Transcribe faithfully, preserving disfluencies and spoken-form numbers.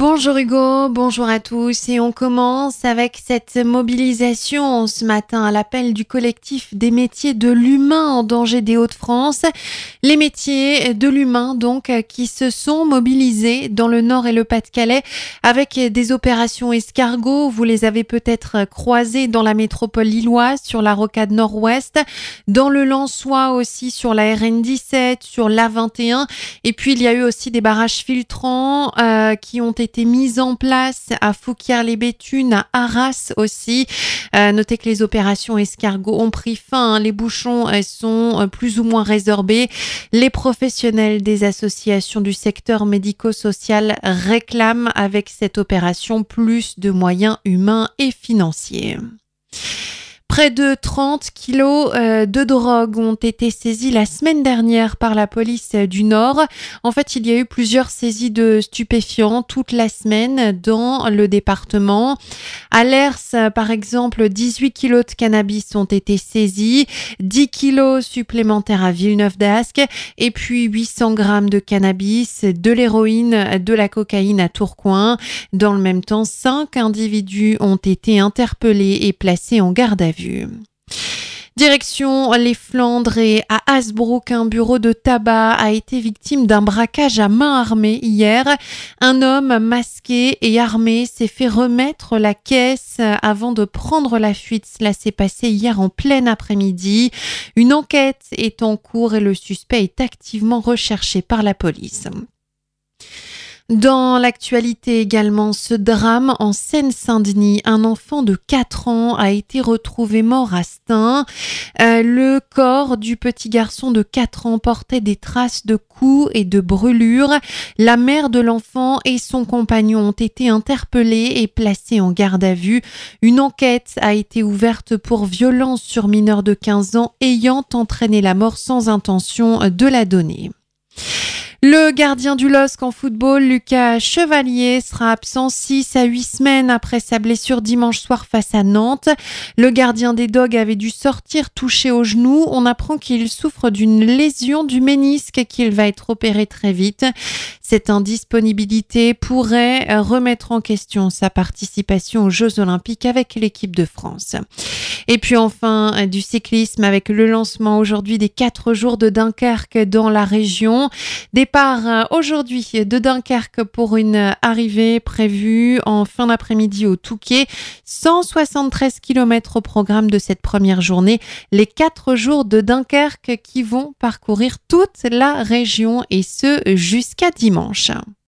Bonjour Hugo, bonjour à tous et on commence avec cette mobilisation ce matin à l'appel du collectif des métiers de l'humain en danger des Hauts-de-France. Les métiers de l'humain donc qui se sont mobilisés dans le Nord et le Pas-de-Calais avec des opérations escargots. Vous les avez peut-être croisés dans la métropole lilloise sur la rocade nord-ouest, dans le Lensois aussi sur la R N dix-sept, sur l'A vingt et un et puis il y a eu aussi des barrages filtrants euh, qui ont été été mises en place à Fouquier-les-Béthunes, à Arras aussi. Euh, notez que les opérations escargots ont pris fin. Hein. Les bouchons elles sont plus ou moins résorbés. Les professionnels des associations du secteur médico-social réclament avec cette opération plus de moyens humains et financiers. Près de trente kilos euh, de drogue ont été saisis la semaine dernière par la police du Nord. En fait, il y a eu plusieurs saisies de stupéfiants toute la semaine dans le département. À Lers, par exemple, dix-huit kilos de cannabis ont été saisis, dix kilos supplémentaires à Villeneuve-d'Ascq et puis huit cents grammes de cannabis, de l'héroïne, de la cocaïne à Tourcoing. Dans le même temps, cinq individus ont été interpellés et placés en garde à vue. Direction les Flandres et à Hasbrook, un bureau de tabac a été victime d'un braquage à main armée hier. Un homme masqué et armé s'est fait remettre la caisse avant de prendre la fuite. Cela s'est passé hier en plein après-midi. Une enquête est en cours et le suspect est activement recherché par la police. Dans l'actualité également, ce drame en Seine-Saint-Denis. Un enfant de quatre ans a été retrouvé mort à Stein. Euh, le corps du petit garçon de quatre ans portait des traces de coups et de brûlures. La mère de l'enfant et son compagnon ont été interpellés et placés en garde à vue. Une enquête a été ouverte pour violence sur mineur de quinze ans ayant entraîné la mort sans intention de la donner. Le gardien du L O S C en football, Lucas Chevalier, sera absent six à huit semaines après sa blessure dimanche soir face à Nantes. Le gardien des Dogs avait dû sortir touché au genou. On apprend qu'il souffre d'une lésion du ménisque et qu'il va être opéré très vite. Cette indisponibilité pourrait remettre en question sa participation aux Jeux Olympiques avec l'équipe de France. Et puis enfin, du cyclisme avec le lancement aujourd'hui des quatre jours de Dunkerque dans la région. Départ aujourd'hui de Dunkerque pour une arrivée prévue en fin d'après-midi au Touquet. cent soixante-treize kilomètres au programme de cette première journée. Les quatre jours de Dunkerque qui vont parcourir toute la région et ce jusqu'à dimanche.